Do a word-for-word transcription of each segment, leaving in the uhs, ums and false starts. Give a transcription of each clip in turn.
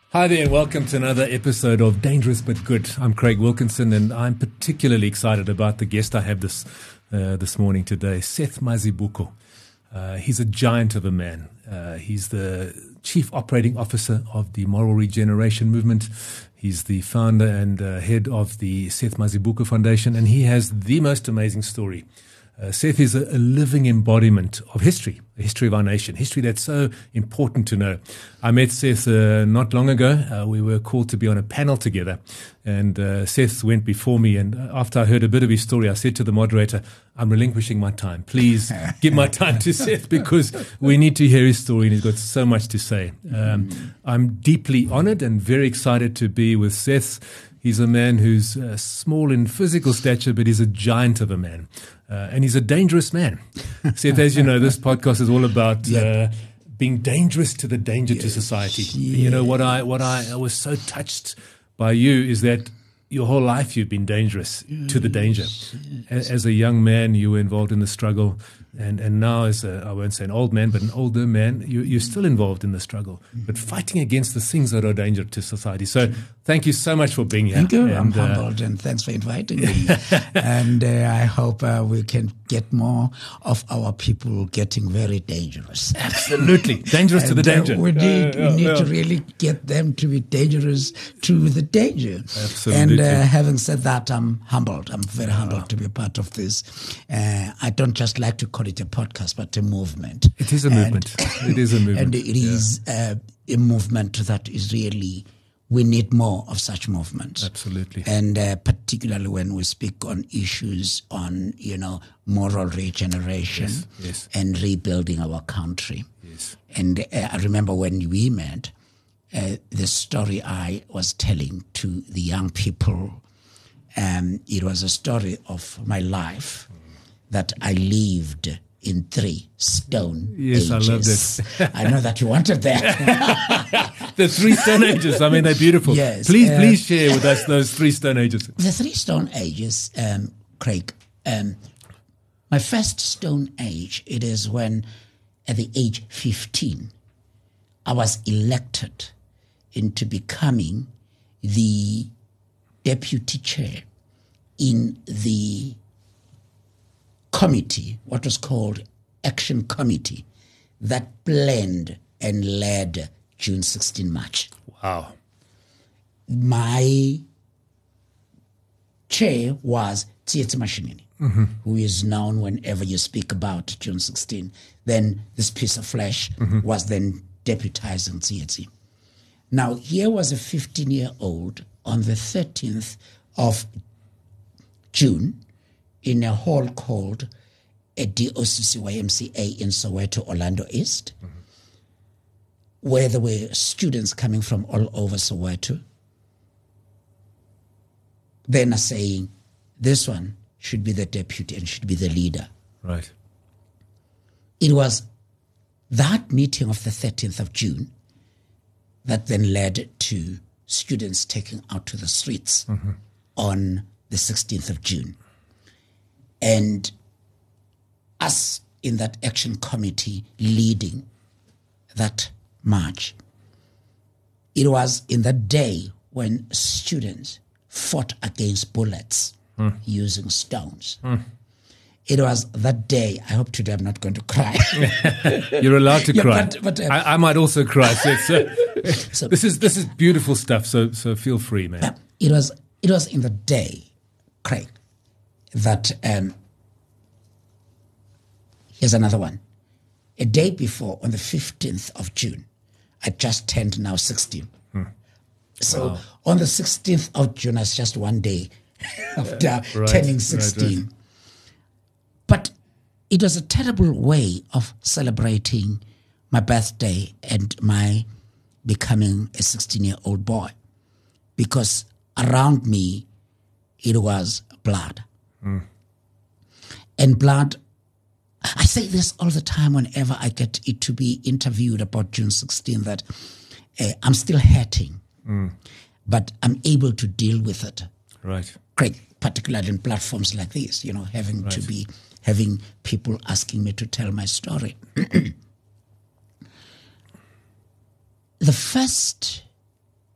Hi there and welcome to another episode of Dangerous But Good. I'm Craig Wilkinson and I'm particularly excited about the guest I have this uh, this morning today, Seth Mazibuko. Uh, he's a giant of a man. Uh, he's the Chief Operating Officer of the Moral Regeneration Movement. He's the founder and uh, head of the Seth Mazibuko Foundation, and he has the most amazing story. Uh, Seth is a, a living embodiment of history, the history of our nation, history that's so important to know. I met Seth uh, not long ago. Uh, we were called to be on a panel together, and uh, Seth went before me. And after I heard a bit of his story, I said to the moderator, I'm relinquishing my time. Please give my time to Seth because we need to hear his story, and he's got so much to say. Um, I'm deeply honored and very excited to be with Seth. He's a man who's uh, small in physical stature, but he's a giant of a man. Uh, and he's a dangerous man. Seth, as you know, this podcast is all about yep. uh, being dangerous to the danger yes. to society. Yes. You know, what I what I, I was so touched by you is that your whole life you've been dangerous yes. to the danger. Yes. As a young man, you were involved in the struggle. And and now as a, I won't say an old man, but an older man, you, you're still involved in the struggle, but fighting against the things that are a danger to society. So thank you so much for being here. Thank you. And, I'm humbled, uh, and thanks for inviting me. and uh, I hope uh, we can get more of our people getting very dangerous. Absolutely. Dangerous to the danger. Uh, we need, uh, we need yeah. to really get them to be dangerous to the danger. Absolutely. And uh, having said that, I'm humbled. I'm very humbled oh. to be a part of this. Uh, I don't just like to call it a podcast, but a movement. It is a movement. And, it is a movement. And it is yeah. uh, a movement that is really, we need more of such movements. Absolutely. And uh, particularly when we speak on issues on, you know, moral regeneration yes, yes. and rebuilding our country. Yes. And uh, I remember when we met, uh, the story I was telling to the young people, um, it was a story of my life. That I lived in three stone yes, ages. Yes, I love that. I know that you wanted that. The three stone ages. I mean, they're beautiful. Yes. Please, uh, please share with us those three stone ages. The three stone ages, um, Craig. Um, my first stone age, it is when, at the age fifteen, I was elected into becoming the deputy chair in the committee, what was called Action Committee, that planned and led June sixteenth March. Wow. My chair was Tsietsi Mashinini, mm-hmm. who is known whenever you speak about June sixteenth. Then this piece of flesh mm-hmm. was then deputizing Tsietsi. Now, here was a fifteen-year-old on the thirteenth of June, in a hall called a D O C C Y M C A in Soweto, Orlando East, mm-hmm. where there were students coming from all over Soweto. Then are saying, this one should be the deputy and should be the leader. Right. It was that meeting of the thirteenth of June that then led to students taking out to the streets mm-hmm. on the sixteenth of June. And us in that action committee leading that march, it was in that day when students fought against bullets mm. using stones. Mm. It was that day, I hope today I'm not going to cry. You're allowed to yeah, cry. But, but, uh, I, I might also cry. So, so, so this is this is beautiful stuff, so so feel free, man. Uh, it was it was in the day, Craig, that um, here's another one. A day before, on the fifteenth of June, I just turned now sixteen. Hmm. So wow. on the sixteenth of June, it's just one day after uh, right, turning sixteen. Right, right. But it was a terrible way of celebrating my birthday and my becoming a sixteen-year-old boy, because around me, it was blood. Mm. And blood, I say this all the time whenever I get it to be interviewed about June sixteenth, that uh, I'm still hurting, mm. but I'm able to deal with it. Right. Great, particularly in platforms like this, you know, having right. to be, having people asking me to tell my story. The first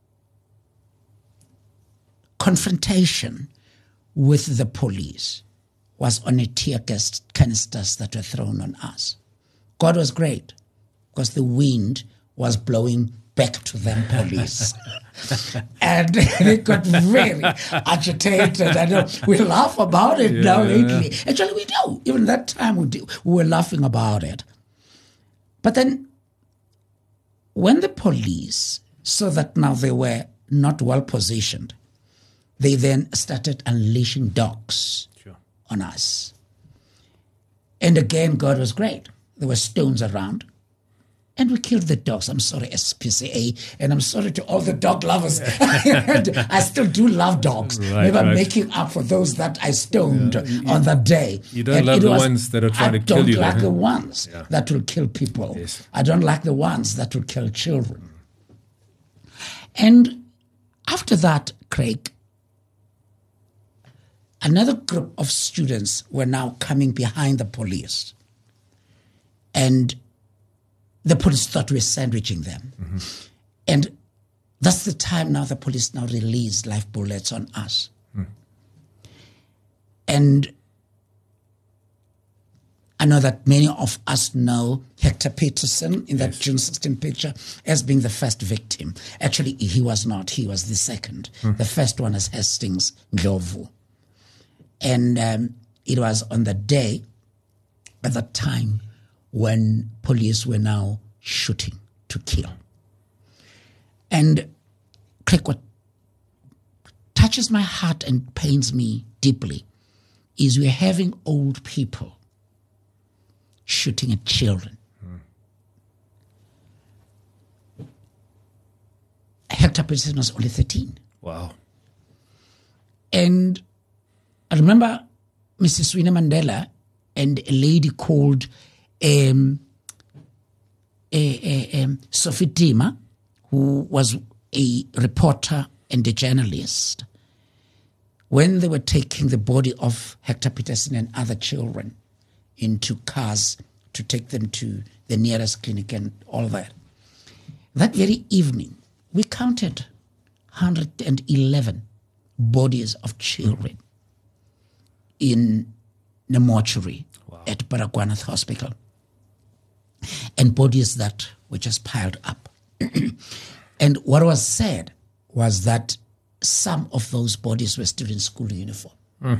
confrontation with the police was on a tear gas canisters that were thrown on us. God was great because the wind was blowing back to them police. And they got very agitated. I know we laugh about it yeah. now lately. Actually, we do. Even that time we, do, we were laughing about it. But then when the police saw that now they were not well positioned, they then started unleashing dogs sure. on us. And again, God was great. There were stones around. And we killed the dogs. I'm sorry, S P C A, and I'm sorry to all the dog lovers. I still do love dogs. Right, Maybe I'm right. making up for those that I stoned yeah, you, on that day. You don't and love the was, ones that are trying I to kill you. I don't like though. the ones yeah. that will kill people. Yes. I don't like the ones that will kill children. And after that, Craig, another group of students were now coming behind the police. And the police thought we were sandwiching them. Mm-hmm. And that's the time now the police now released live bullets on us. Mm. And I know that many of us know Hector Peterson in that yes. June sixteenth picture as being the first victim. Actually, he was not. He was the second. Mm. The first one is Hastings Ndlovu. And um, it was on the day at that time when police were now shooting to kill. And Craig, what touches my heart and pains me deeply is we're having old people shooting at children. Hmm. Hector Peterson was only thirteen. Wow. And I remember Missus Winnie Mandela and a lady called Um, a, a, um, Sophie Dima, who was a reporter and a journalist, when they were taking the body of Hector Peterson and other children into cars to take them to the nearest clinic and all that, that very evening, we counted one hundred eleven bodies of children in the mortuary wow. at Baragwanath Hospital. And bodies that were just piled up. And what was said was that some of those bodies were still in school uniform. Mm.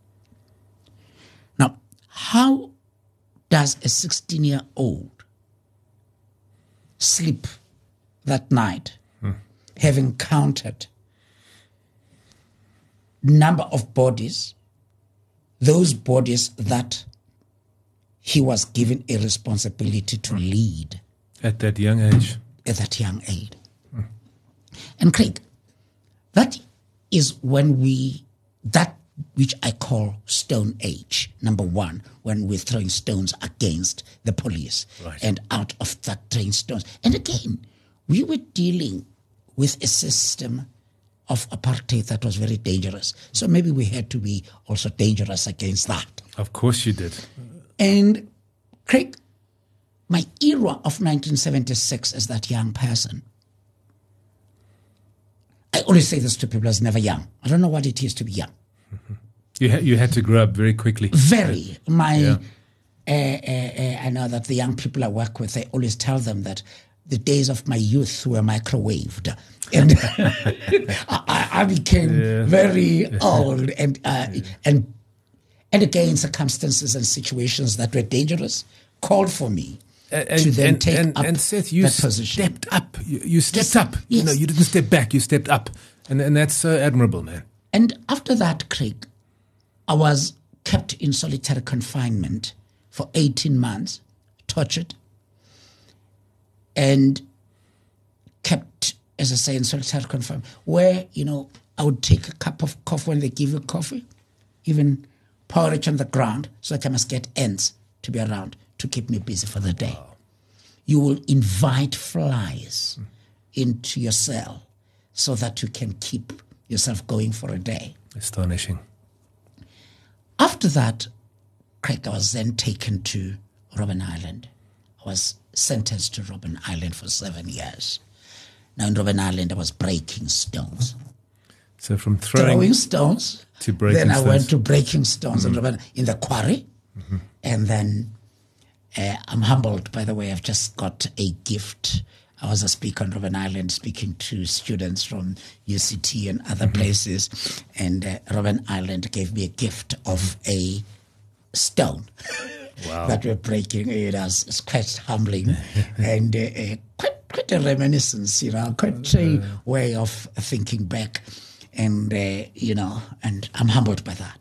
Now, how does a sixteen-year-old sleep that night, mm. having counted number of bodies, those bodies that he was given a responsibility to lead. At that young age. At that young age. Mm. And Craig, that is when we, that which I call Stone Age, number one, when we're throwing stones against the police right. and out of that throwing stones. And again, we were dealing with a system of apartheid that was very dangerous. So maybe we had to be also dangerous against that. Of course you did. And Craig, my era of nineteen seventy-six as that young person, I always say this to people, I was never young. I don't know what it is to be young. Mm-hmm. You, ha- you had to grow up very quickly. Very. My, yeah. uh, uh, uh, I know that the young people I work with, I always tell them that the days of my youth were microwaved. And I, I became yeah. very old and uh, yeah. and And again, circumstances and situations that were dangerous called for me and, to then and, take and, up and Seth, you that position. stepped up. You, you stepped up. Yes. You know, you didn't step back. You stepped up, and and that's so admirable, man. And after that, Craig, I was kept in solitary confinement for eighteen months, tortured, and kept, as I say, in solitary confinement, where you know I would take a cup of coffee when they give you coffee, even porridge on the ground, so that I must get ants to be around to keep me busy for the day. Wow. You will invite flies mm. into your cell so that you can keep yourself going for a day. Astonishing. After that, Craig, I was then taken to Robben Island. I was sentenced to Robben Island for seven years. Now in Robben Island, I was breaking stones. So from throwing, throwing stones to breaking then I stones. went to breaking stones mm-hmm. in the quarry. Mm-hmm. And then uh, I'm humbled, by the way. I've just got a gift. I was a speaker on Robben Island speaking to students from U C T and other mm-hmm. places. And uh, Robben Island gave me a gift of a stone wow. that we're breaking. It was, it's quite humbling and uh, uh, quite, quite a reminiscence, you know, quite a way of thinking back. And, uh, you know, and I'm humbled by that.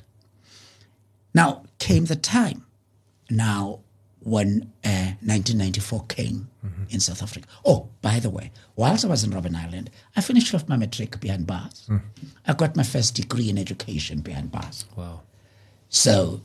Now came the time now when uh, nineteen ninety-four came mm-hmm. in South Africa. Oh, by the way, whilst I was in Robben Island, I finished off my matric behind bars. Mm. I got my first degree in education behind bars. Wow. So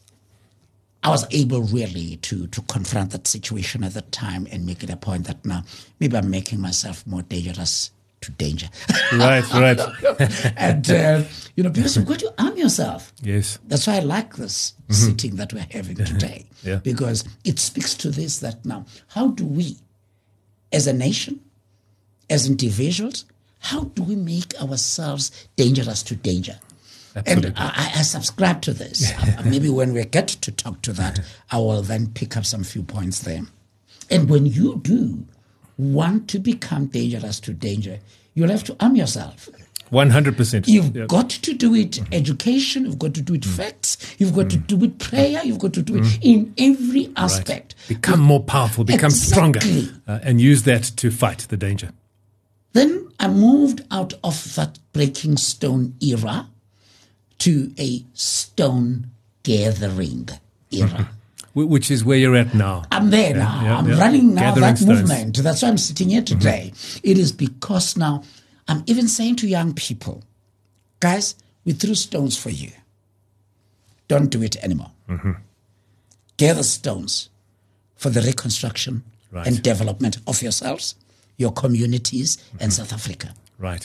I was able really to to confront that situation at that time and make it a point that now maybe I'm making myself more dangerous to danger. Right, right. And, uh, you know, because you've got to arm yourself. Yes. That's why I like this mm-hmm. sitting that we're having today. Yeah. Because it speaks to this that now, how do we, as a nation, as individuals, how do we make ourselves dangerous to danger? Absolutely. And I, I subscribe to this. Maybe when we get to talk to that, I will then pick up some few points there. And when you do want to become dangerous to danger, you'll have to arm yourself. one hundred percent. You've yep. got to do it mm-hmm. education, you've got to do it mm-hmm. facts, you've got mm-hmm. to do it prayer, you've got to do it mm-hmm. in every aspect. Right. Become more powerful, become exactly. stronger, uh, and use that to fight the danger. Then I moved out of that breaking stone era to a stone gathering era. Mm-hmm. Which is where you're at now. I'm there yeah, now. Yeah, I'm yeah. running now Gathering that stones. movement. That's why I'm sitting here today. Mm-hmm. It is because now I'm even saying to young people, guys, we threw stones for you. Don't do it anymore. Mm-hmm. Gather stones for the reconstruction right. and development of yourselves, your communities, mm-hmm. and South Africa. Right.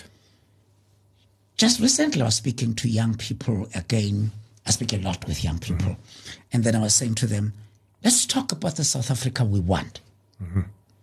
Just recently, I was speaking to young people again. I speak a lot with young people. Mm-hmm. And then I was saying to them, let's talk about the South Africa we want. Mm-hmm.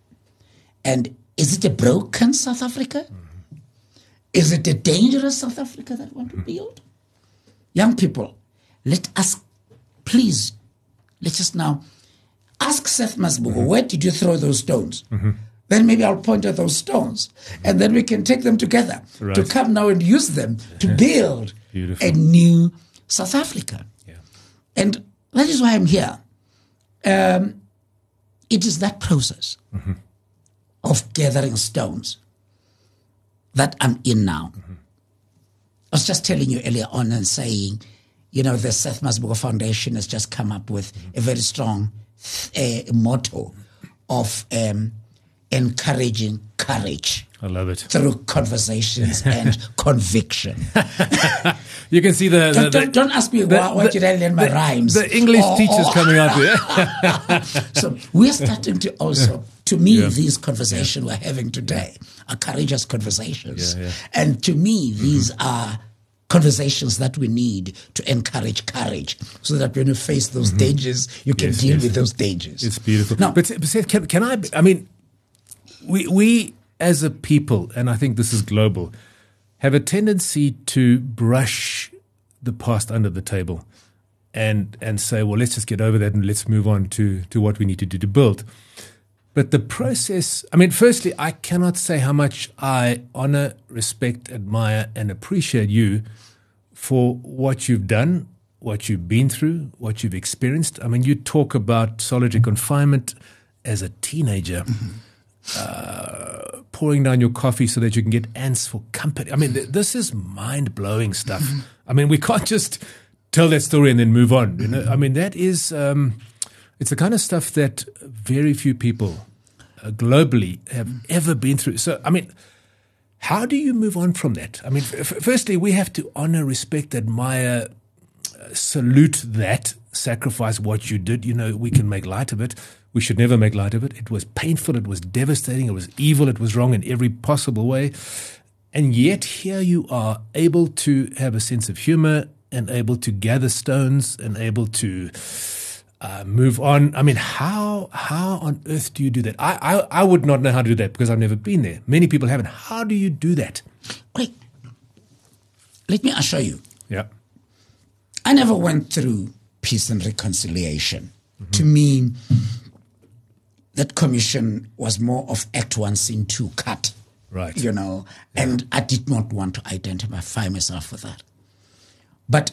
And is it a broken South Africa? Mm-hmm. Is it a dangerous South Africa that we want mm-hmm. to build? Young people, let us, please, let us now ask Seth Mazibuko, mm-hmm. where did you throw those stones? Mm-hmm. Then maybe I'll point at those stones. And then we can take them together right. to come now and use them to build Beautiful. a new South Africa. Yeah. And that is why I'm here. Um, it is that process mm-hmm. of gathering stones that I'm in now. Mm-hmm. I was just telling you earlier on and saying, you know, the Seth Mazibuko Foundation has just come up with mm-hmm. a very strong uh, motto of um, encouraging courage. I love it. Through conversations and conviction. You can see the... the, don't, the don't, don't ask me the, why, why the, did I learn my the, rhymes. The English or, teachers or, coming up here. So we're starting to also, to me, yeah. these conversations yeah. we're having today are courageous conversations. Yeah, yeah. And to me, these mm-hmm. are conversations that we need to encourage courage so that when you face those mm-hmm. dangers, you can yes, deal yes. with those dangers. It's beautiful. Now, but, but Seth, can, can I... I mean, we we... as a people, and I think this is global, have a tendency to brush the past under the table and and say, well, let's just get over that and let's move on to, to what we need to do to build. But the process, I mean, firstly, I cannot say how much I honor, respect, admire, and appreciate you for what you've done, what you've been through, what you've experienced. I mean, you talk about solitary confinement as a teenager. Mm-hmm. Uh, pouring down your coffee so that you can get ants for company. I mean, th- this is mind-blowing stuff. Mm-hmm. I mean, we can't just tell that story and then move on. You know, I mean, that is, um, it's the kind of stuff that very few people uh, globally have ever been through. So, I mean, how do you move on from that? I mean, f- firstly, we have to honor, respect, admire, uh, salute that, sacrifice what you did. You know, we can make light of it. We should never make light of it. It was painful. It was devastating. It was evil. It was wrong in every possible way. And yet here you are, able to have a sense of humor and able to gather stones and able to uh, move on. I mean, how how on earth do you do that? I, I, I would not know how to do that because I've never been there. Many people haven't. How do you do that? Great. let me assure you, Yeah. I never went through peace and reconciliation. Mm-hmm. To me, that commission was more of act one, scene two, cut. Right. You know, yeah. And I did not want to identify myself with that. But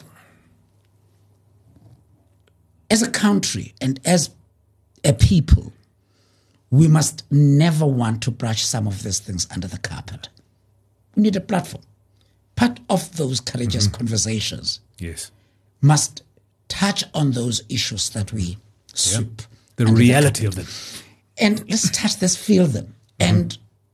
as a country and as a people, we must never want to brush some of these things under the carpet. We need a platform. Part of those courageous mm-hmm. conversations yes. must touch on those issues that we soup. Yeah. The reality the of them. And let's touch this, feel them. Mm-hmm. And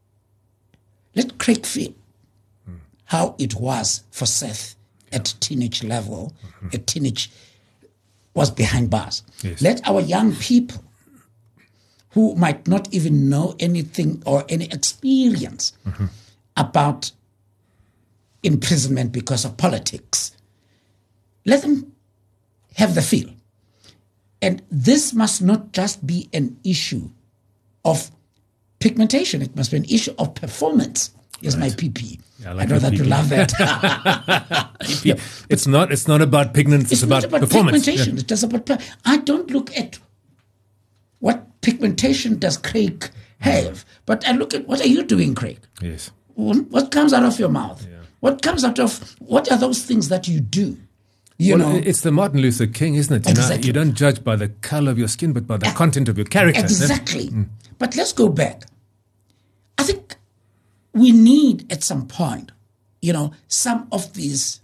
let Craig feel mm. how it was for Seth at teenage level. Mm-hmm. At teenage was behind bars. Yes. Let our young people who might not even know anything or any experience mm-hmm. about imprisonment because of politics, let them have the feel. And this must not just be an issue of pigmentation. It must be an issue of performance. Here's right. my P P. Yeah, I, like I know that P P. You love that. yeah. It's not It's not about pigments. It's, it's about, about performance. Pigmentation. Yeah. It's just about. I don't look at what pigmentation does Craig have, but I look at what are you doing, Craig? Yes. What comes out of your mouth? Yeah. What comes out of? What are those things that you do? You well, know, it's the Martin Luther King, isn't it? You exactly. know, you don't judge by the color of your skin, but by the uh, content of your character. Exactly. Mm. But let's go back. I think we need at some point, you know, some of these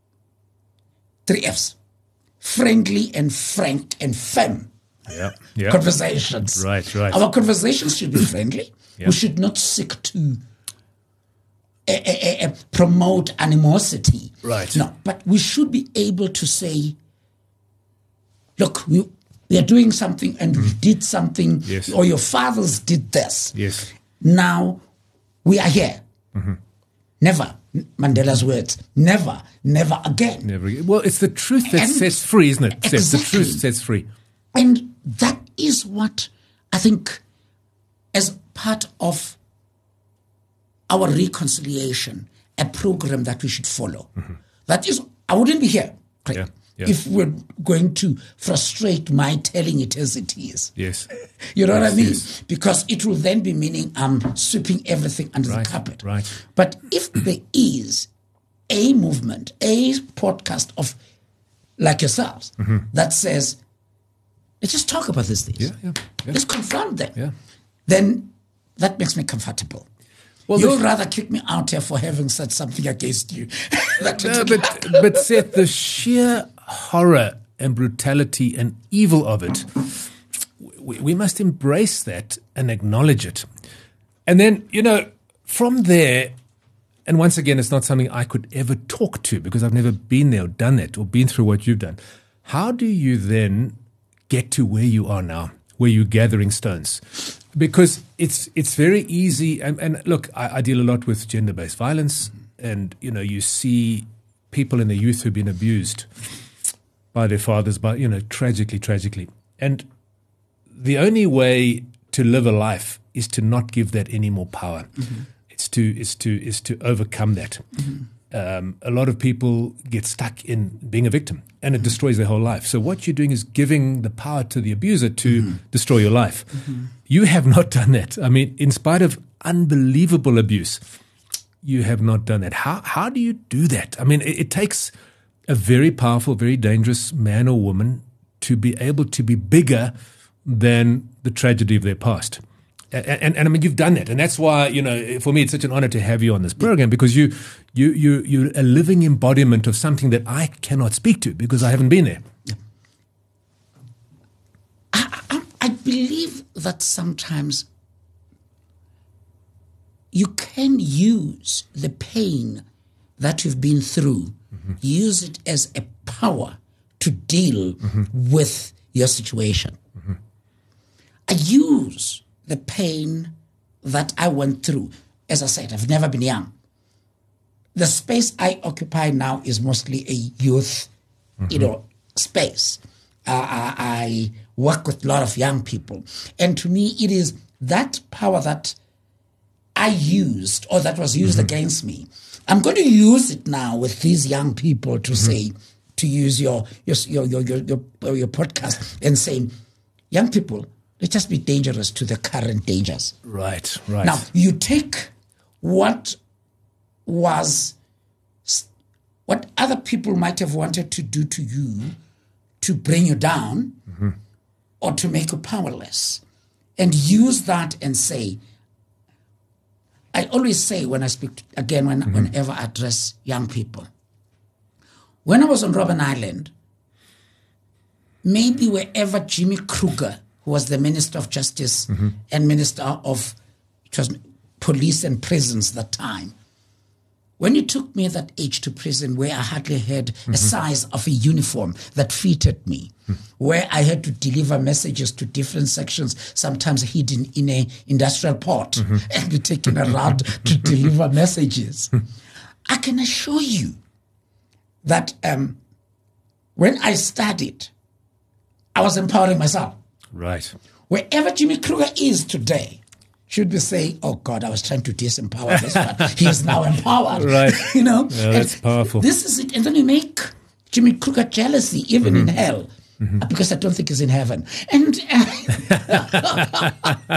three F's, friendly and frank and firm yeah, yeah. conversations. Right, right. Our conversations should be friendly. Yeah. We should not seek to uh, uh, uh, promote animosity. Right. No, but we should be able to say, look, we, we are doing something and we did something, yes. or your fathers did this. Yes. Now we are here. Mm-hmm. Never, Mandela's words, never, never again. Never again. Well, it's the truth that and sets free, isn't it? Exactly. The truth sets free. And that is what I think as part of our reconciliation, a program that we should follow. Mm-hmm. That is, I wouldn't be here, Craig, yeah, yeah. if we're going to frustrate my telling it as it is. Yes. You know yes, what I mean? Yes. Because it will then be meaning I'm sweeping everything under right, the carpet. Right. But if there is a movement, a podcast of like yourselves mm-hmm. that says, let's just talk about these things. Yeah, yeah, yeah. Let's confront them. Yeah. Then that makes me comfortable. Well, You'll rather kick me out here for having said something against you. no, but, but Seth, the sheer horror and brutality and evil of it, we, we must embrace that and acknowledge it. And then, you know, from there, and once again, it's not something I could ever talk to because I've never been there or done it or been through what you've done. How do you then get to where you are now, where you're gathering stones? Because it's it's very easy, and, and look, I, I deal a lot with gender-based violence, and you know, you see people in the youth who've been abused by their fathers, by you know, tragically, tragically, and the only way to live a life is to not give that any more power. Mm-hmm. It's to is to is to overcome that. Mm-hmm. Um, a lot of people get stuck in being a victim, and it mm-hmm. destroys their whole life. So what you're doing is giving the power to the abuser to mm-hmm. destroy your life. Mm-hmm. You have not done that. I mean, in spite of unbelievable abuse, you have not done that. How how do you do that? I mean, it, it takes a very powerful, very dangerous man or woman to be able to be bigger than the tragedy of their past. And, and, and I mean, you've done that. And that's why, you know, for me, it's such an honor to have you on this program because you, you, you, you're a living embodiment of something that I cannot speak to because I haven't been there. I, I, I believe that sometimes you can use the pain that you've been through, mm-hmm. use it as a power to deal mm-hmm. with your situation. Mm-hmm. I use the pain that I went through. As I said, I've never been young. The space I occupy now is mostly a youth, mm-hmm. you know, space. Uh, I, I work with a lot of young people. And to me, it is that power that I used or that was used mm-hmm. against me, I'm going to use it now with these young people to mm-hmm. say, to use your your your your your, your, your podcast and say, young people, let us be dangerous to the current dangers. Right, right. Now, you take what was, what other people might have wanted to do to you to bring you down mm-hmm. or to make you powerless, and use that and say, I always say when I speak, to, again, when, mm-hmm. whenever I address young people, when I was on Robben Island, maybe wherever Jimmy Kruger, who was the Minister of Justice mm-hmm. and Minister of it was Police and Prisons at that time, when you took me at that age to prison where I hardly had mm-hmm. a size of a uniform that fitted me, mm-hmm. where I had to deliver messages to different sections, sometimes hidden in a industrial port mm-hmm. and be taken around to deliver messages, I can assure you that um, when I studied, I was empowering myself. Right. Wherever Jimmy Kruger is today, should be saying, oh God, I was trying to disempower this one. He is now empowered. Right. You know? Yeah, that's powerful. This is it. And then you make Jimmy Kruger jealousy, even mm-hmm. in hell. Mm-hmm. Because I don't think he's in heaven. And, uh,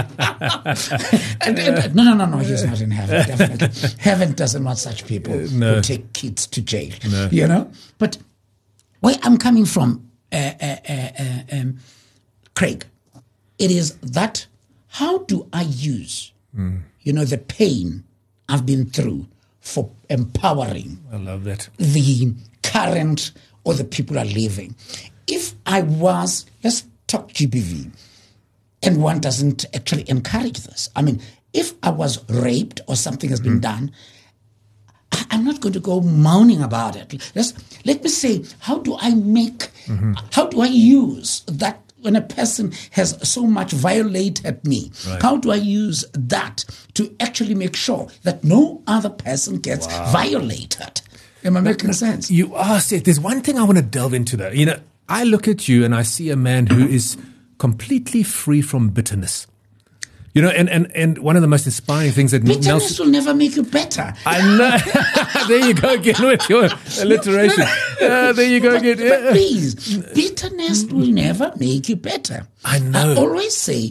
and, and no, no, no, no, he's not in heaven, definitely. Heaven doesn't want such people uh, no. who take kids to jail, no. you know? But where I'm coming from, uh, uh, uh, uh, um, Craig, it is that how do I use, mm. you know, the pain I've been through for empowering I love that. the current or the people are living. If I was, let's talk G B V, and one doesn't actually encourage this. I mean, if I was raped or something has been mm. done, I, I'm not going to go moaning about it. Let's, let me say, how do I make, mm-hmm. how do I use that when a person has so much violated me? Right. How do I use that to actually make sure that no other person gets wow. violated? Am I making sense? You are, Seth. There's one thing I want to delve into though. You know, I look at you and I see a man who is completely free from bitterness. You know, and, and, and one of the most inspiring things that bitterness Nelson, will never make you better. I know. There you go again with your alliteration. Uh, there you go again. But, but please, bitterness will never make you better. I know. I always say,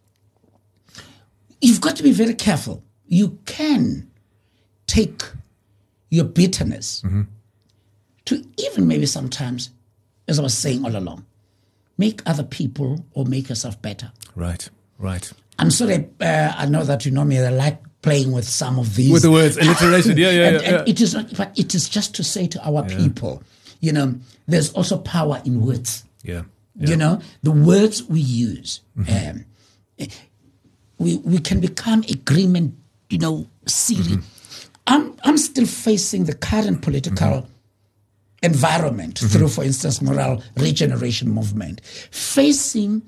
you've got to be very careful. You can take your bitterness mm-hmm. to even maybe sometimes, as I was saying all along, make other people or make yourself better. Right, right. I'm sorry, uh, I know that you know me, I like playing with some of these. With the words, alliteration, yeah, yeah, and, yeah. And yeah. it is not, but it is just to say to our yeah. people, you know, there's also power in words. Yeah. yeah. You know, the words we use, mm-hmm. um, we we can become agreement, you know, silly. Mm-hmm. I'm, I'm still facing the current political mm-hmm. environment mm-hmm. through, for instance, moral regeneration movement, facing,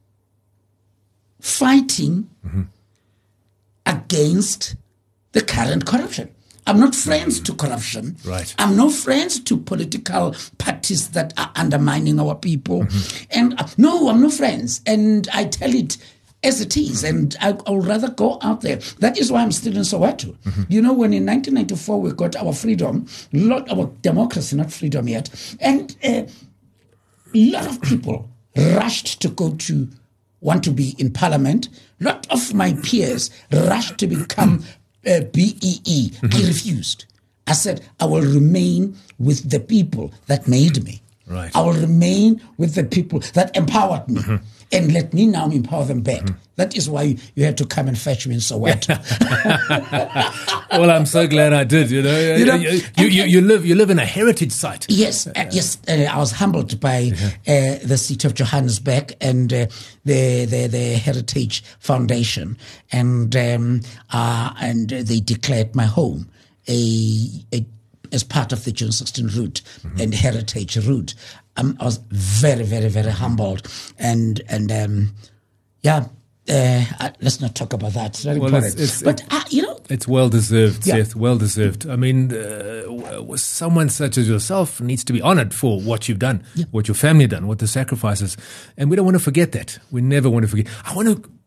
fighting mm-hmm. against the current corruption. I'm not friends to corruption. Right. I'm not friends to political parties that are undermining our people. Mm-hmm. And uh, no, I'm not friends. And I tell it as it is, and I, I would rather go out there. That is why I'm still in Soweto. Mm-hmm. You know, when in nineteen ninety-four we got our freedom, lot our democracy, not freedom yet, and uh, a lot of people rushed to go to, want to be in parliament. A lot of my peers rushed to become uh, B E E. Mm-hmm. I refused. I said, I will remain with the people that made me. Right. I will remain with the people that empowered me. Mm-hmm. And let me now empower them back. Mm-hmm. That is why you, you had to come and fetch me in Soweto. Well, I'm so glad I did. You know, you, know, you, you, you, you live you live in a heritage site. Yes, uh, yes. Uh, I was humbled by uh, the city of Johannesburg and uh, the, the the Heritage Foundation, and um, uh, and they declared my home a, a as part of the June sixteenth route mm-hmm. and heritage route. Um, I was very, very, very humbled, and and um, yeah. Uh, uh, let's not talk about that. It's very well, important. It's, it's, but uh, you know, it's well deserved, yeah. Seth. Well deserved. I mean, uh, someone such as yourself needs to be honoured for what you've done, yeah. what your family done, what the sacrifices, and we don't want to forget that. We never want to forget. I want to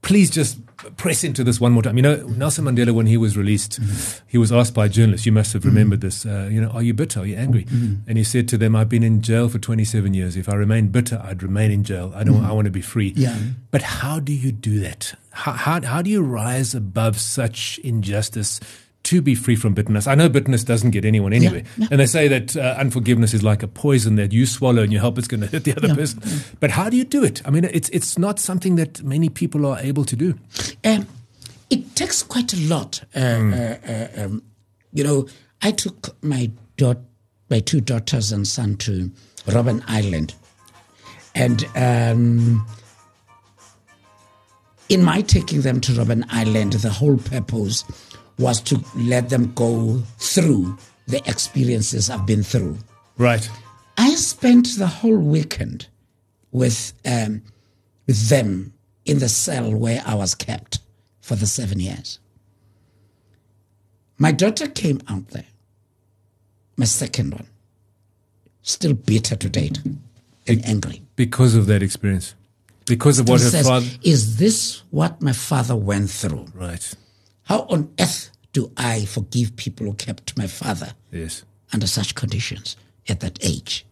please just press into this one more time. You know, Nelson Mandela, when he was released, mm-hmm. he was asked by journalists, you must have remembered mm-hmm. this, uh, you know, are you bitter? Are you angry? Mm-hmm. And he said to them, I've been in jail for twenty-seven years. If I remain bitter, I'd remain in jail. I don't. Mm-hmm. I want to be free. Yeah. But how do you do that? How, how, how do you rise above such injustice to be free from bitterness? I know bitterness doesn't get anyone anywhere. Yeah, yeah. And they say that uh, unforgiveness is like a poison that you swallow and you hope it's going to hit the other yeah, person. Yeah. But how do you do it? I mean, it's it's not something that many people are able to do. Um, it takes quite a lot. Uh, mm. uh, uh, um, you know, I took my daughter, my two daughters and son to Robben Island. And um, in my taking them to Robben Island, the whole purpose was to let them go through the experiences I've been through. Right. I spent the whole weekend with um, with them in the cell where I was kept for the seven years. My daughter came out there, my second one, still bitter to date and angry. Because of that experience? Because of what her says, father... Is this what my father went through? Right. How on earth do I forgive people who kept my father yes. under such conditions at that age?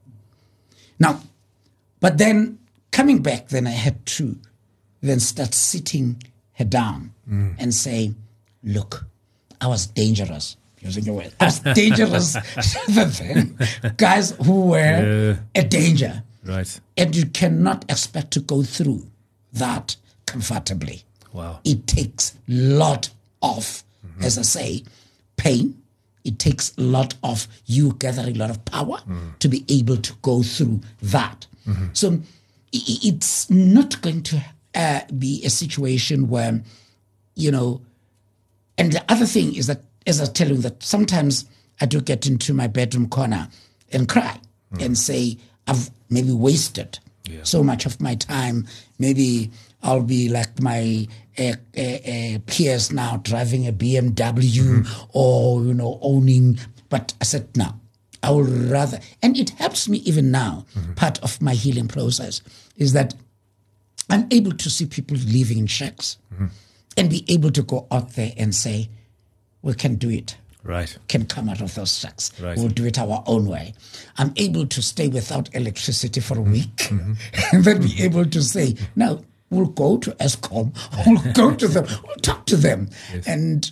Now, but then coming back, then I had to then start sitting her down mm. and say, look, I was dangerous, using your word. I was dangerous rather than guys who were yeah. a danger. Right. And you cannot expect to go through that comfortably. Wow. It takes a lot of, mm-hmm. as I say, pain. It takes a lot of you gathering a lot of power mm. to be able to go through that. Mm-hmm. So it's not going to uh, be a situation where, you know, and the other thing is that, as I tell you, that sometimes I do get into my bedroom corner and cry mm. and say, I've maybe wasted yeah. so much of my time. Maybe I'll be like my uh, uh, uh, peers now, driving a B M W mm-hmm. or, you know, owning. But I said, no, I would rather. And it helps me even now. Mm-hmm. Part of my healing process is that I'm able to see people living in shacks mm-hmm. and be able to go out there and say, we can do it. Right. Can come out of those shacks. Right. We'll do it our own way. I'm able to stay without electricity for a week mm-hmm. and then be able to say, no, we'll go to ESCOM, we'll go to them, we'll talk to them. Yes. And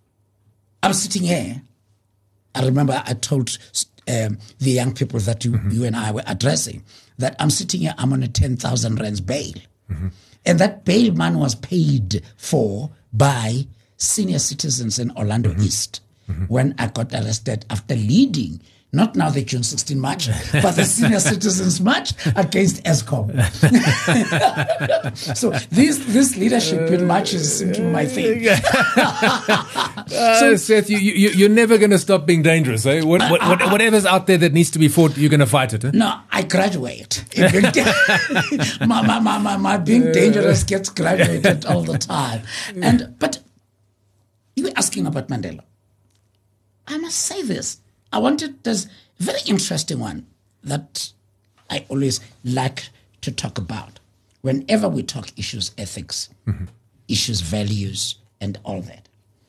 I'm sitting here. I remember I told um, the young people that you, mm-hmm. you and I were addressing that I'm sitting here, I'm on a ten thousand rands bail. Mm-hmm. And that bail man was paid for by senior citizens in Orlando mm-hmm. East. Mm-hmm. When I got arrested after leading, not now the June sixteenth march, but the Senior Citizens March against ESCOM. So this this leadership in marches seem to be my thing. uh, so, Seth, you, you, you're never going to stop being dangerous. Eh? What, what, what, uh, whatever's out there that needs to be fought, you're going to fight it. Eh? No, I graduate. my, my, my, my, my being dangerous gets graduated all the time. And But you were asking about Mandela. I must say this. I wanted, there's a very interesting one that I always like to talk about whenever we talk issues, ethics, mm-hmm. issues, values, and all that.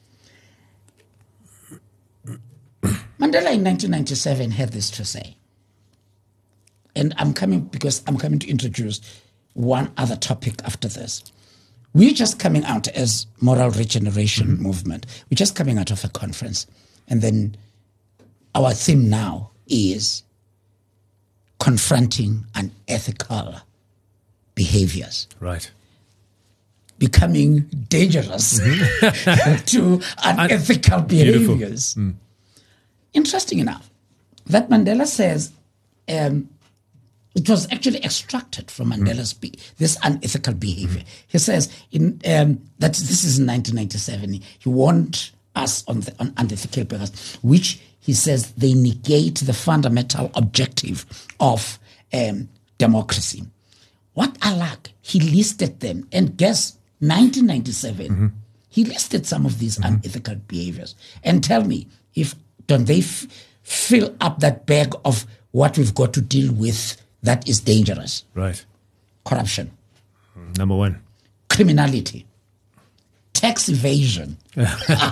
Mandela in nineteen ninety-seven had this to say. And I'm coming because I'm coming to introduce one other topic after this. We're just coming out as Moral Regeneration mm-hmm. Movement. We're just coming out of a conference. And then our theme now is confronting unethical behaviors. Right. Becoming dangerous mm-hmm. to unethical behaviors. Mm. Interesting enough, that Mandela says um, it was actually extracted from Mandela's mm. be- this unethical behavior. Mm. He says in um, that this is in nineteen ninety-seven. He warned us on the on unethical behaviors, which he says they negate the fundamental objective of um, democracy. What I like, he listed them, and guess nineteen ninety-seven, mm-hmm. he listed some of these mm-hmm. unethical behaviors. And tell me, if don't they f- fill up that bag of what we've got to deal with that is dangerous? Right. Corruption. Number one. criminality, tax evasion. You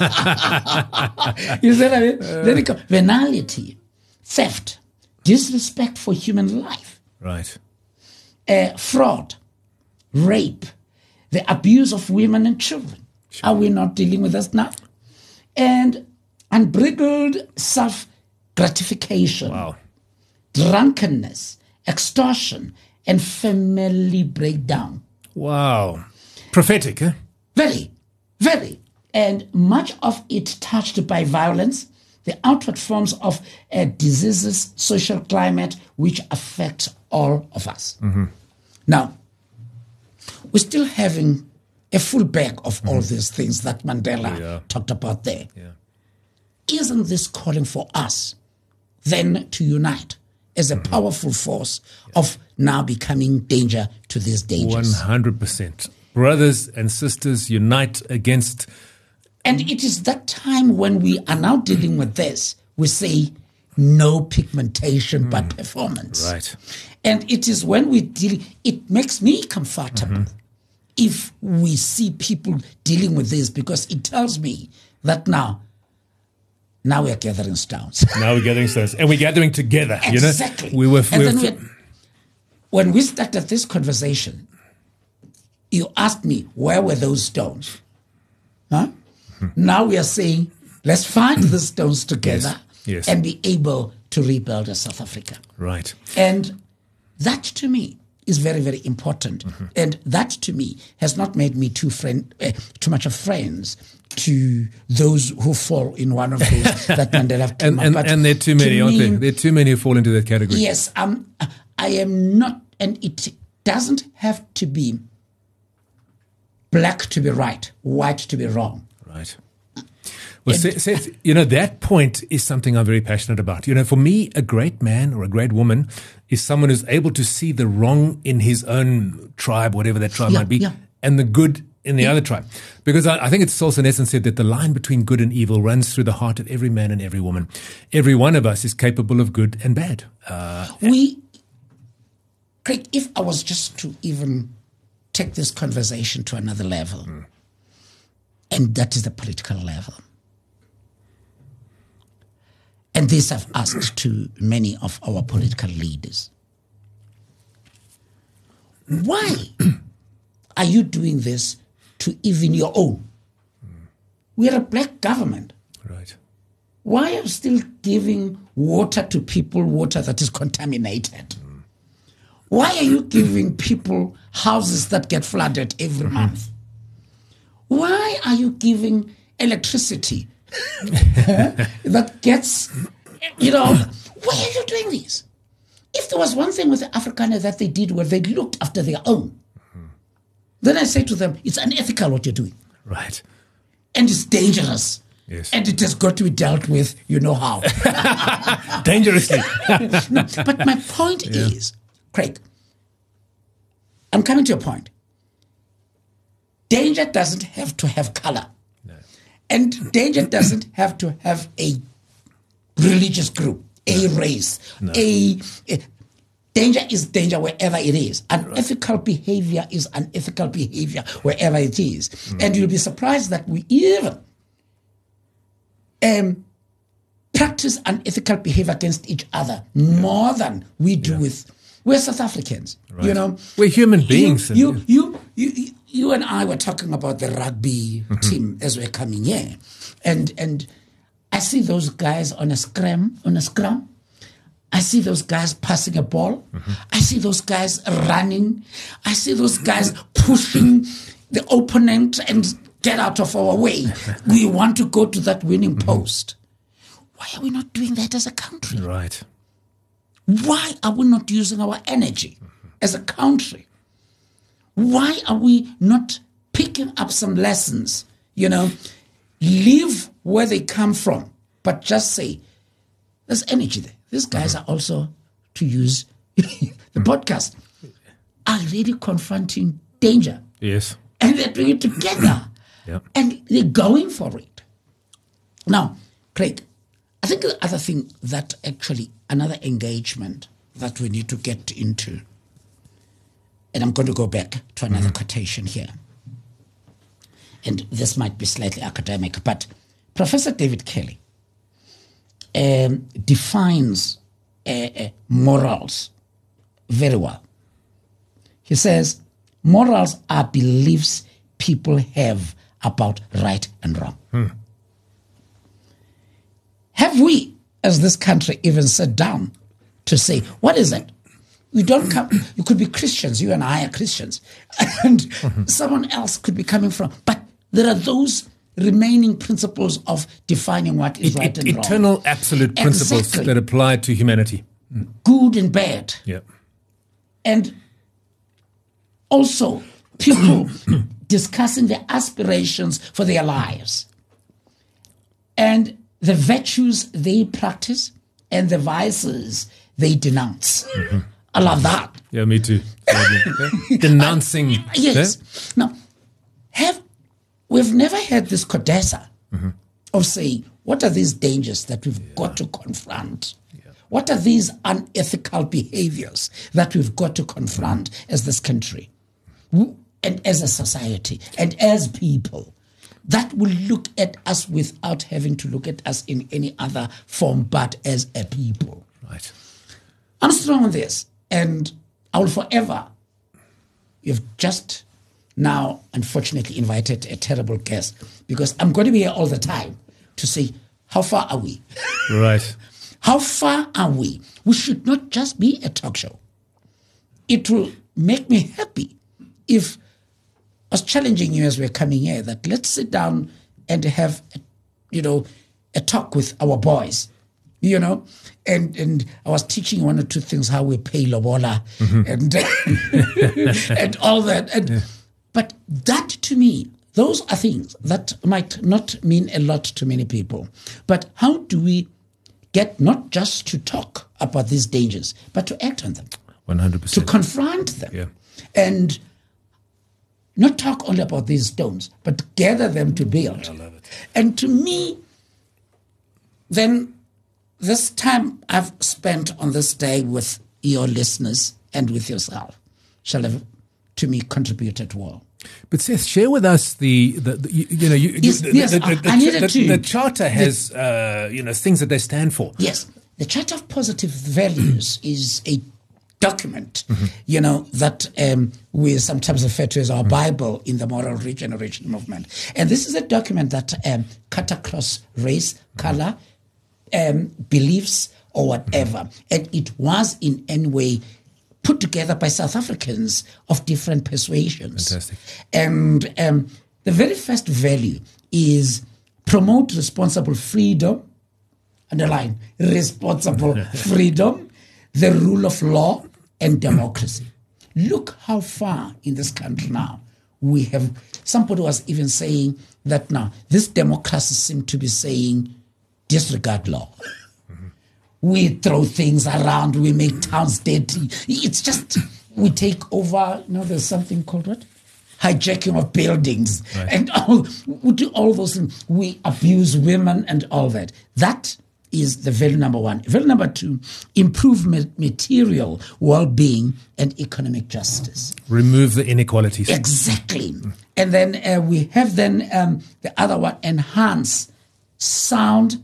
see what I mean? Uh, then it comes venality, theft, disrespect for human life. Right. Uh, fraud, rape, the abuse of women and children. Sure. Are we not dealing with this now? And unbridled self-gratification, wow. drunkenness, extortion, and family breakdown. Wow. Prophetic, eh? Very, very. And much of it touched by violence, the outward forms of uh, diseases, social climate, which affect all of us. Mm-hmm. Now, we're still having a full bag of mm-hmm. all these things that Mandela yeah. talked about there. Yeah. Isn't this calling for us then to unite as a mm-hmm. powerful force yeah. of now becoming danger to these dangers? one hundred percent. Brothers and sisters, unite against... And it is that time when we are now dealing with this, we say no pigmentation mm. but performance. Right. And it is when we deal, it makes me comfortable mm-hmm. if we see people dealing with this, because it tells me that now, now we are gathering stones. Now we're gathering stones. And we're gathering together. Exactly. You know? We were, and we then were, we, when we started this conversation, you asked me, where were those stones? Huh? Now we are saying, let's find the stones together yes, yes. and be able to rebuild a South Africa. Right. And that to me is very, very important. Mm-hmm. And that to me has not made me too friend, uh, too much of friends to those who fall in one of those that Mandela and, and, and there are too many, to aren't me, there? There are too many who fall into that category. Yes. Um, I am not, and it doesn't have to be black to be right, white to be wrong. Right. Well, Seth, Seth, you know, that point is something I'm very passionate about. You know, for me, a great man or a great woman is someone who's able to see the wrong in his own tribe, whatever that tribe yeah, might be, yeah. and the good in the yeah. other tribe. Because I, I think it's Solzhenitsyn said that the line between good and evil runs through the heart of every man and every woman. Every one of us is capable of good and bad. Uh, we, Craig, if I was just to even take this conversation to another level, mm. and that is the political level. And this I've asked to many of our political leaders. Why are you doing this to even your own? We are a black government. Right. Why are you still giving water to people, water that is contaminated? Mm. Why are you giving people houses that get flooded every mm-hmm. month? Why are you giving electricity that gets, you know, why are you doing this? If there was one thing with the Afrikaner that they did where they looked after their own, mm-hmm. then I say to them, it's unethical what you're doing. Right. And it's dangerous. Yes. And it has got to be dealt with, you know how. Dangerously. No, but my point yeah. is, Craig, I'm coming to a point. Danger doesn't have to have color. No. And danger doesn't have to have a religious group, a race, no. a, a danger is danger wherever it is. Unethical right. behavior is unethical behavior wherever it is. Mm. And you'll be surprised that we even um, practice unethical behavior against each other more than we do yeah. with, we're South Africans, right. you know. We're human beings. You, you, you, you, you, you and I were talking about the rugby mm-hmm. team as we're coming here. And, and I see those guys on a scrum, on a scrum. I see those guys passing a ball. Mm-hmm. I see those guys running. I see those guys pushing the opponent and get out of our way. We want to go to that winning mm-hmm. post. Why are we not doing that as a country? Right. Why are we not using our energy mm-hmm. as a country? Why are we not picking up some lessons? You know, leave where they come from, but just say, there's energy there. These guys mm-hmm. are also, to use the mm-hmm. podcast, are really confronting danger. Yes. And they're doing it together. Yep. And they're going for it. Now, Craig, I think the other thing that actually, another engagement that we need to get into, and I'm going to go back to another mm-hmm. quotation here. and this might be slightly academic, but Professor David Kelly um, defines uh, uh, morals very well. He says, morals are beliefs people have about right and wrong. Hmm. Have we, as this country, even sat down to say, what is it? We don't come, you could be Christians, you and I are Christians, and mm-hmm. someone else could be coming from, but there are those remaining principles of defining what is it, right it, and wrong. Eternal absolute principles exactly. that apply to humanity. Mm. Good and bad. Yeah. And also people discussing their aspirations for their lives and the virtues they practice and the vices they denounce. Mm-hmm. I love that. Yeah, me too. Denouncing. Uh, yes. Yeah? Now, have we've never had this codessa mm-hmm. of saying, what are these dangers that we've yeah. got to confront? Yeah. What are these unethical behaviors that we've got to confront mm-hmm. as this country and as a society and as people that will look at us without having to look at us in any other form but as a people? Right. I'm strong on this, and I will forever. You've just now, unfortunately, invited a terrible guest because I'm going to be here all the time to say, how far are we? Right. How far are we? We should not just be a talk show. It will make me happy if I was challenging you as we're coming here that let's sit down and have, a, you know, a talk with our boys. You know, and and I was teaching one or two things, how we pay lobola mm-hmm. and and all that. And, yeah. But that to me, those are things that might not mean a lot to many people. But how do we get not just to talk about these dangers, but to act on them? one hundred percent. To confront them. Yeah. And not talk only about these stones, but gather them to build. I love it. And to me, then... this time I've spent on this day with your listeners and with yourself shall have, to me, contributed well. But Seth, share with us the, the, the you, you know, you, yes, the, yes, the, the, the, I needed the, to. The Charter has, the, uh, you know, things that they stand for. Yes, the Charter of Positive Values is a document, mm-hmm. you know, that um, we sometimes refer to as our mm-hmm. Bible in the moral regeneration movement. And this is a document that um, cut across race, mm-hmm. color, Um, beliefs or whatever. Mm-hmm. And it was in any way put together by South Africans of different persuasions. Fantastic. And um, the very first value is promote responsible freedom, underline, responsible freedom, the rule of law and democracy. Look how far in this country now we have, somebody was even saying that now this democracy seems to be saying disregard law. Mm-hmm. We throw things around. We make towns dirty. It's just, we take over. You know, there's something called what? Hijacking of buildings. Right. And all, we do all those things. We abuse women and all that. That is the value number one. Value number two, improve ma- material well-being and economic justice. Remove the inequalities. Exactly. Mm. And then uh, we have then um, the other one, enhance sound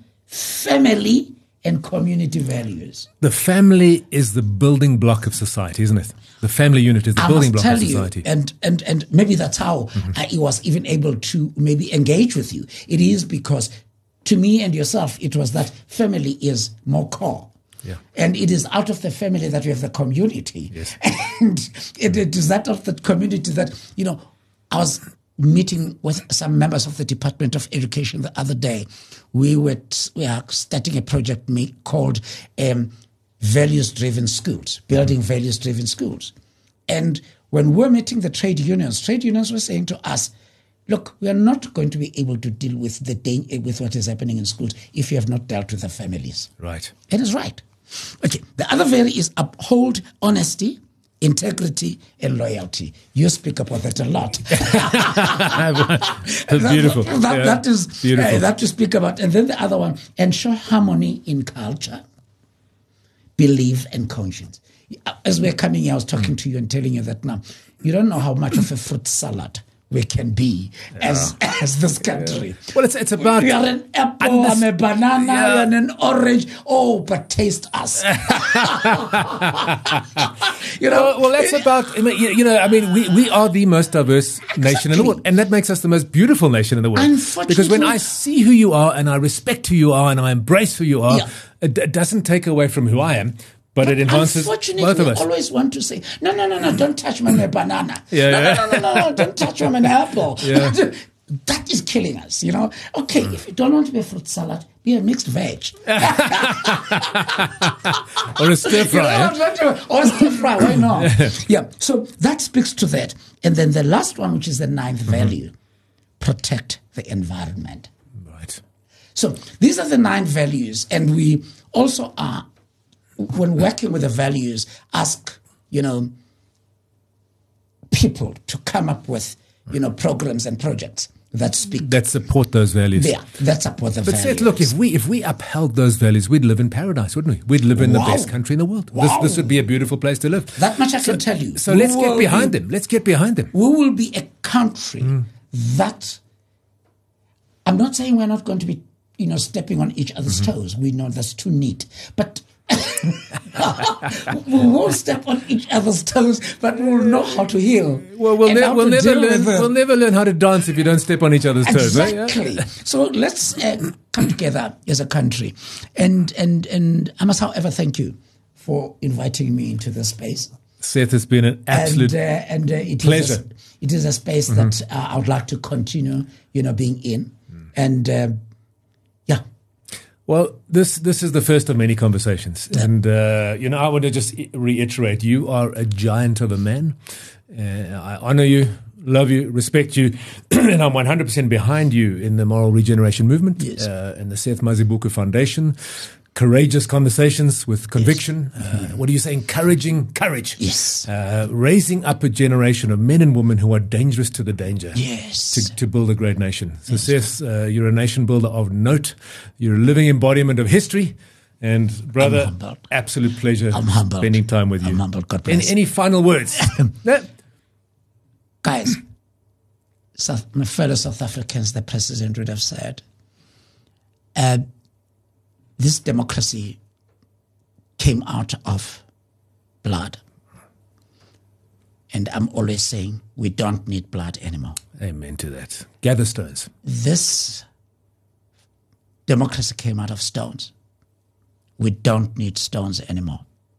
family and community values. The family is the building block of society, isn't it? The family unit is the I building must block tell of society. You, and, and, and maybe that's how mm-hmm. I was even able to maybe engage with you. It is because to me and yourself, it was that family is more core. Yeah. And it is out of the family that we have the community. Yes. And it, it is that of the community that, you know, I was meeting with some members of the Department of Education the other day. We were t- we are starting a project make, called um, Values-Driven Schools, Building Values-Driven Schools. And when we're meeting the trade unions, trade unions were saying to us, look, we are not going to be able to deal with the da- with what is happening in schools if you have not dealt with the families. Right. It is right. Okay. The other value is uphold honesty, integrity and loyalty. You speak about that a lot. That's beautiful. That, that, yeah. that is beautiful. Uh, that you speak about. And then the other one, ensure harmony in culture, belief and conscience. As we're coming here, I was talking mm. to you and telling you that now, you don't know how much of a fruit salad we can be yeah. as as this country. Yeah. Well, it's it's about... You're an apple, this, I'm a banana, yeah. and an orange. Oh, but taste us. you know, well, well that's about, I mean, you know, I mean, we, we are the most diverse exactly. nation in the world, and that makes us the most beautiful nation in the world. Because when I see who you are, and I respect who you are, and I embrace who you are, yeah. it, it doesn't take away from who I am. But, but it enhances both of us. I always want to say, no, no, no, no, don't touch me on a banana. Yeah, no, yeah. no, no, no, no, don't touch me on an apple. Yeah. That is killing us, you know. Okay, mm. if you don't want to be a fruit salad, be a mixed veg. Or a stir fry. You know, eh? Or a stir fry, why not? Yeah. yeah, so that speaks to that. And then the last one, which is the ninth mm-hmm. value, protect the environment. Right. So these are the nine values, and we also are, when working with the values, ask, you know, people to come up with, you know, programs and projects that speak. That support those values. Yeah, that support the but values. Seth, look, if we if we upheld those values, we'd live in paradise, wouldn't we? We'd live in wow. the best country in the world. Wow. This this would be a beautiful place to live. That much I so, can tell you. So we let's get behind be, them. Let's get behind them. We will be a country mm. that, I'm not saying we're not going to be, you know, stepping on each other's mm-hmm. toes. We know that's too neat. But we won't step on each other's toes, but we'll know how to heal. Well, we'll, ne- we'll never learn. We'll never learn how to dance if you don't step on each other's toes. Exactly. Right? Yeah. So let's uh, come together as a country, and and and I must, however, thank you for inviting me into this space. Seth, has been an absolute and, uh, and uh, it pleasure. Is a, it is a space mm-hmm. that uh, I would like to continue, you know, being in, mm. and. Uh, Well, this this is the first of many conversations. Yeah. And, uh, you know, I want to just reiterate, you are a giant of a man. Uh, I honor you, love you, respect you, and I'm one hundred percent behind you in the moral regeneration movement yes. uh, and the Seth Mazibuko Foundation. Courageous conversations with conviction. Yes. Uh, what do you say? Encouraging courage. Yes. Uh, raising up a generation of men and women who are dangerous to the danger. Yes. To, to build a great nation. So, yes. Seth, uh, you're a nation builder of note. You're a living embodiment of history. And, brother, absolute pleasure I'm humbled. spending time with you. I'm humbled. God bless. Any, any final words? No? Guys, South, my fellow South Africans, the president would have said, uh, this democracy came out of blood. And I'm always saying we don't need blood anymore. Amen to that. Gather stones. This democracy came out of stones. We don't need stones anymore.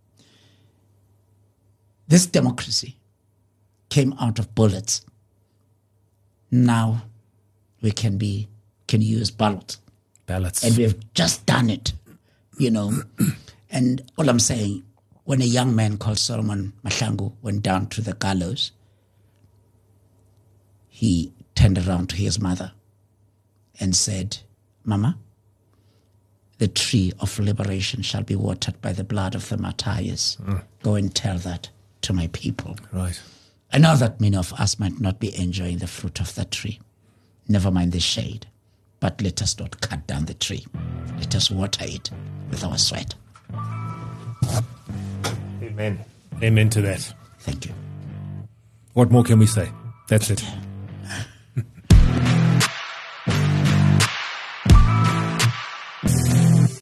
This democracy came out of bullets. Now we can be can use ballots. Ballots. And we have just done it, you know. And all I'm saying, when a young man called Solomon Mahlangu went down to the gallows, he turned around to his mother and said, Mama, the tree of liberation shall be watered by the blood of the martyrs. Mm. Go and tell that to my people. Right. I know that many of us might not be enjoying the fruit of that tree. Never mind the shade. But let us not cut down the tree. Let us water it with our sweat. Amen. Amen to that. Thank you. What more can we say? That's it.